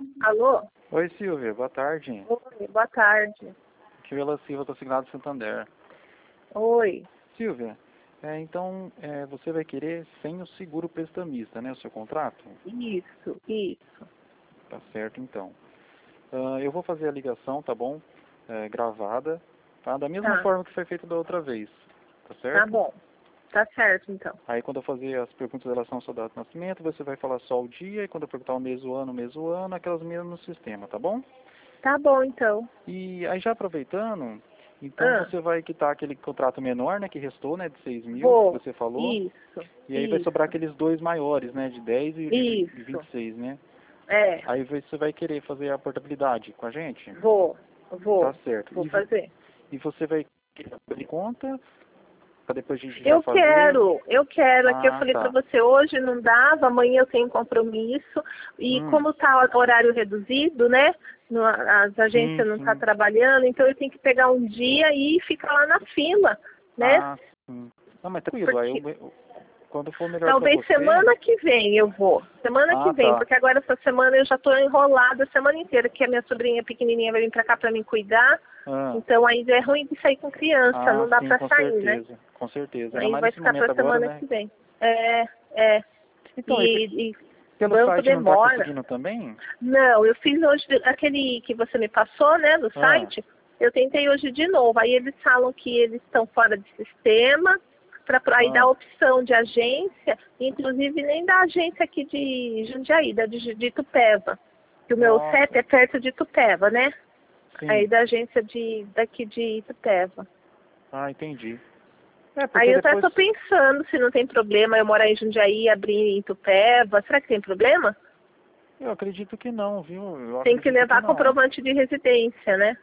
Alô? Oi, Silvia, boa tarde. Oi, boa tarde. Aqui é o Silva, estou signado Santander. Oi. Silvia, então você vai querer sem o seguro prestamista, né, o seu contrato? Isso. Tá certo, então. Eu vou fazer a ligação, tá bom? Gravada, tá? Da mesma Tá, forma que foi feito da outra vez, tá tá certo? bom. Tá certo, então. Aí quando eu fazer as perguntas em relação ao seu data de nascimento, você vai falar só o dia, e quando eu perguntar o mês, o ano, aquelas mesmas no sistema, tá bom? Tá bom, então. E aí já aproveitando, então Ah, você vai quitar aquele contrato menor, né, que restou, né, de 6.000, que vou. você falou, e aí vai sobrar Isso. aqueles dois maiores, né, de 10 e de Isso. 26, né? É, Aí você vai querer fazer a portabilidade com a gente? vou. Tá Vou. certo. Vou fazer. E você vai querer abrir conta, para depois a gente já Eu fazer? quero, eu quero. Aqui eu Ah, falei pra tá. você, hoje não dava, amanhã eu tenho compromisso. E Hum, como tá horário reduzido, né? As sim, agências não tá sim. trabalhando, então eu tenho que pegar um dia e ficar lá na fila, né? Ah, sim. Não, mas tranquilo, aí Porque quando for melhor para talvez você... semana que vem eu vou. Semana que Ah, vem, tá. porque agora essa semana eu já estou enrolada a semana inteira, que a minha sobrinha pequenininha vai vir pra cá pra me cuidar. Ah. Então ainda é ruim de sair com criança, Ah, não dá sim, pra com sair, né? certeza, com certeza. Ainda Aí mais vai nesse ficar momento pra agora, semana né? que vem. É. Então, E pelo banco site não está demora. conseguindo também? Não, eu fiz hoje aquele que você me passou, né, no Ah, site. Eu tentei hoje de novo. Aí eles falam que eles estão fora de sistema, aí dá a ah, opção de agência, inclusive nem da agência aqui de Jundiaí, de Itupeva. Que o meu CEP nossa, é perto de Itupeva, né? Aí sim. da agência daqui de Itupeva. Ah, entendi. Aí Porque eu até depois, tô pensando se não tem problema eu morar em Jundiaí e abrir em Itupeva. Será que tem problema? eu acredito que não, viu? Eu Tem que acredito que levar não. comprovante de residência, né?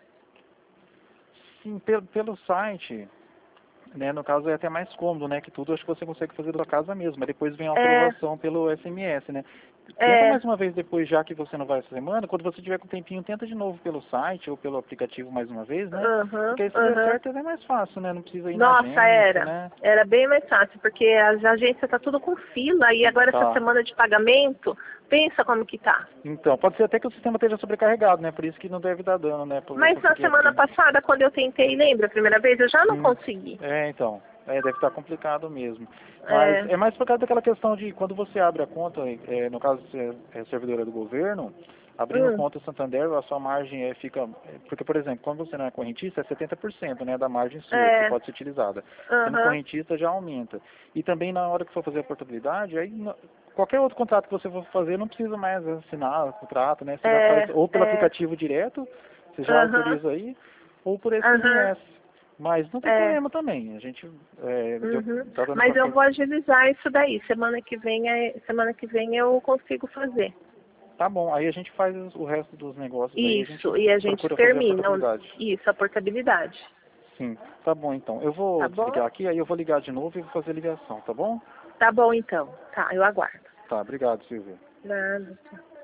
Sim, pelo site, né, no caso é até mais cômodo, né, que tudo acho que você consegue fazer da sua casa mesmo, mas depois vem a É, aprovação pelo SMS, né. Tenta é, mais uma vez depois, já que você não vai essa semana, quando você tiver com um tempinho, tenta de novo pelo site ou pelo aplicativo mais uma vez, né, aham, porque aí se der aham. certo é mais fácil, né, não precisa ir na Nossa, agência, né. era bem mais fácil, porque as agências tá tudo com fila e agora essa Tá. semana de pagamento, pensa como que tá. Então, pode ser até que o sistema esteja sobrecarregado, né, por isso que não deve dar dano, né, pra eu Mas na conseguir semana abrir. passada, quando eu tentei, lembra, a primeira vez, eu já não Sim. consegui. Então. Deve estar complicado mesmo. Mas É, é mais por causa daquela questão de quando você abre a conta, no caso você é servidora do governo, abrindo hum, conta Santander, a sua margem fica... Porque, por exemplo, quando você não é correntista, é 70%, né, da margem sua que é, pode ser utilizada. Sendo aham, correntista já aumenta. E também na hora que for fazer a portabilidade, aí qualquer outro contrato que você for fazer não precisa mais assinar o contrato, né? Você já faz ou pelo é, aplicativo direto, você já aham, autoriza aí, ou por aham, SMS. Mas não tem é. problema também. A gente Uhum. tá dando Mas para eu fazer. vou agilizar isso daí. Semana que vem eu consigo fazer. Tá bom, aí a gente faz o resto dos negócios aí, a gente Isso, e a gente procura fazer a termina portabilidade. isso, a portabilidade. Sim, tá bom então. Eu vou Tá bom? desligar aqui, aí eu vou ligar de novo e vou fazer a ligação, tá bom? Tá bom então. Tá, eu aguardo. Tá, obrigado, Silvia. Nada.